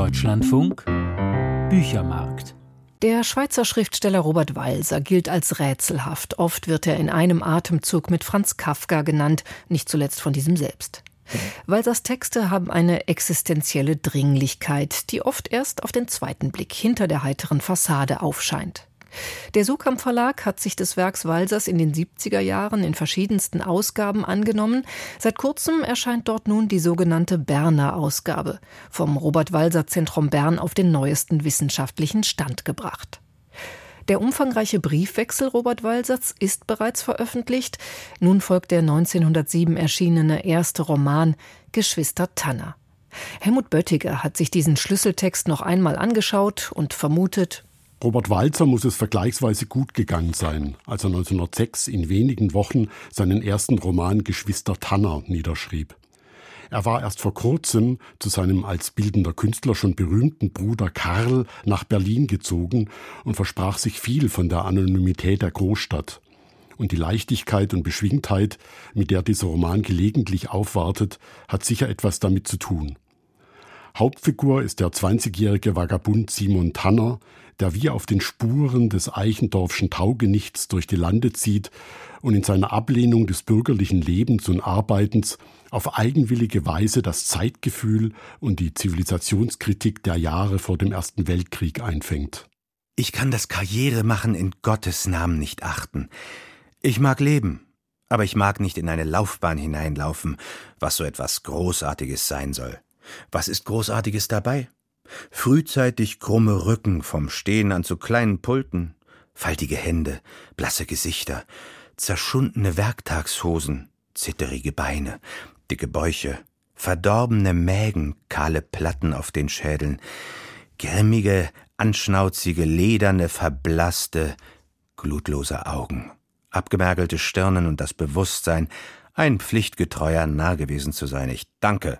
Deutschlandfunk Büchermarkt. Der Schweizer Schriftsteller Robert Walser gilt als rätselhaft. Oft wird er in einem Atemzug mit Franz Kafka genannt, nicht zuletzt von diesem selbst. Walsers Texte haben eine existenzielle Dringlichkeit, die oft erst auf den zweiten Blick hinter der heiteren Fassade aufscheint. Der Suhrkamp Verlag hat sich des Werks Walsers in den 70er Jahren in verschiedensten Ausgaben angenommen. Seit kurzem erscheint dort nun die sogenannte Berner Ausgabe, vom Robert-Walser-Zentrum Bern auf den neuesten wissenschaftlichen Stand gebracht. Der umfangreiche Briefwechsel Robert Walsers ist bereits veröffentlicht. Nun folgt der 1907 erschienene erste Roman Geschwister Tanner. Helmut Böttiger hat sich diesen Schlüsseltext noch einmal angeschaut und vermutet: Robert Walser muss es vergleichsweise gut gegangen sein, als er 1906 in wenigen Wochen seinen ersten Roman Geschwister Tanner niederschrieb. Er war erst vor kurzem zu seinem als bildender Künstler schon berühmten Bruder Karl nach Berlin gezogen und versprach sich viel von der Anonymität der Großstadt. Und die Leichtigkeit und Beschwingtheit, mit der dieser Roman gelegentlich aufwartet, hat sicher etwas damit zu tun. Hauptfigur ist der 20-jährige Vagabund Simon Tanner, der wie auf den Spuren des Eichendorffschen Taugenichts durch die Lande zieht und in seiner Ablehnung des bürgerlichen Lebens und Arbeitens auf eigenwillige Weise das Zeitgefühl und die Zivilisationskritik der Jahre vor dem Ersten Weltkrieg einfängt. Ich kann das Karrieremachen in Gottes Namen nicht achten. Ich mag leben, aber ich mag nicht in eine Laufbahn hineinlaufen, was so etwas Großartiges sein soll. Was ist Großartiges dabei? Frühzeitig krumme Rücken vom Stehen an zu kleinen Pulten, faltige Hände, blasse Gesichter, zerschundene Werktagshosen, zitterige Beine, dicke Bäuche, verdorbene Mägen, kahle Platten auf den Schädeln, grimmige, anschnauzige, lederne, verblasste, glutlose Augen, abgemergelte Stirnen und das Bewusstsein, ein pflichtgetreuer Narr gewesen zu sein. Ich danke.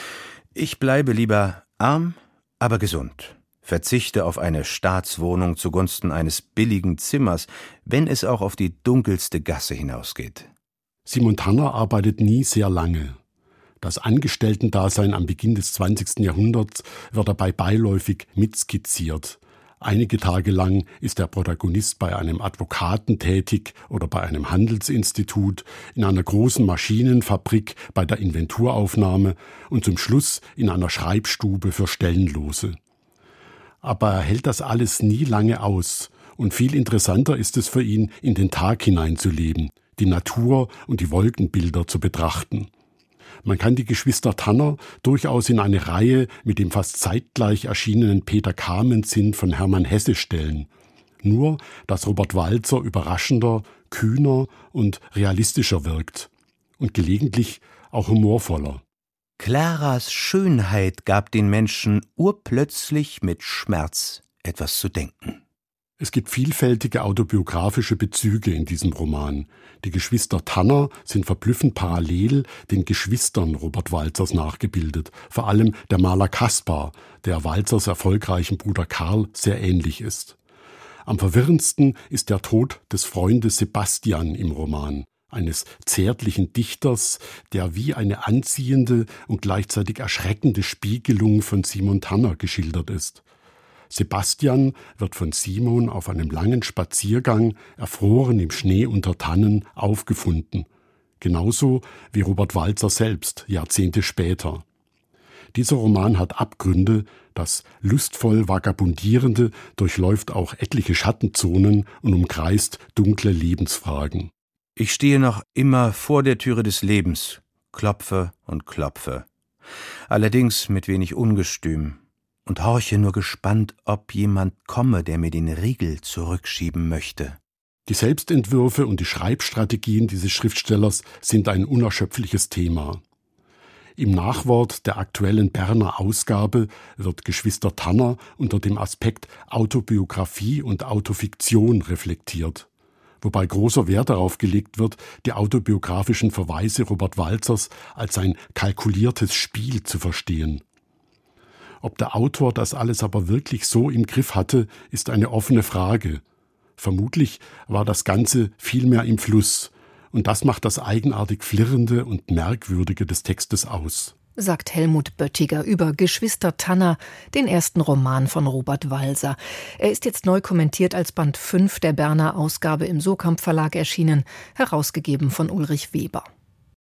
Ich bleibe lieber arm, aber gesund. Verzichte auf eine Staatswohnung zugunsten eines billigen Zimmers, wenn es auch auf die dunkelste Gasse hinausgeht. Simon Tanner arbeitet nie sehr lange. Das Angestellten-Dasein am Beginn des 20. Jahrhunderts wird dabei beiläufig mitskizziert. Einige Tage lang ist der Protagonist bei einem Advokaten tätig oder bei einem Handelsinstitut, in einer großen Maschinenfabrik bei der Inventuraufnahme und zum Schluss in einer Schreibstube für Stellenlose. Aber er hält das alles nie lange aus und viel interessanter ist es für ihn, in den Tag hineinzuleben, die Natur und die Wolkenbilder zu betrachten. Man kann die Geschwister Tanner durchaus in eine Reihe mit dem fast zeitgleich erschienenen Peter Camenzind von Hermann Hesse stellen. Nur, dass Robert Walser überraschender, kühner und realistischer wirkt. Und gelegentlich auch humorvoller. Claras Schönheit gab den Menschen urplötzlich mit Schmerz etwas zu denken. Es gibt vielfältige autobiografische Bezüge in diesem Roman. Die Geschwister Tanner sind verblüffend parallel den Geschwistern Robert Walsers nachgebildet. Vor allem der Maler Kaspar, der Walsers erfolgreichen Bruder Karl sehr ähnlich ist. Am verwirrendsten ist der Tod des Freundes Sebastian im Roman, eines zärtlichen Dichters, der wie eine anziehende und gleichzeitig erschreckende Spiegelung von Simon Tanner geschildert ist. Sebastian wird von Simon auf einem langen Spaziergang, erfroren im Schnee unter Tannen, aufgefunden. Genauso wie Robert Walser selbst, Jahrzehnte später. Dieser Roman hat Abgründe, das lustvoll Vagabundierende durchläuft auch etliche Schattenzonen und umkreist dunkle Lebensfragen. Ich stehe noch immer vor der Türe des Lebens, klopfe und klopfe. Allerdings mit wenig Ungestüm. Und horche nur gespannt, ob jemand komme, der mir den Riegel zurückschieben möchte. Die Selbstentwürfe und die Schreibstrategien dieses Schriftstellers sind ein unerschöpfliches Thema. Im Nachwort der aktuellen Berner Ausgabe wird Geschwister Tanner unter dem Aspekt Autobiografie und Autofiktion reflektiert, wobei großer Wert darauf gelegt wird, die autobiografischen Verweise Robert Walsers als ein kalkuliertes Spiel zu verstehen. Ob der Autor das alles aber wirklich so im Griff hatte, ist eine offene Frage. Vermutlich war das Ganze vielmehr im Fluss, und das macht das eigenartig Flirrende und Merkwürdige des Textes aus. sagt Helmut Böttiger über Geschwister Tanner, den ersten Roman von Robert Walser. Er ist jetzt neu kommentiert als Band 5 der Berner Ausgabe im Surkamp Verlag erschienen, herausgegeben von Ulrich Weber.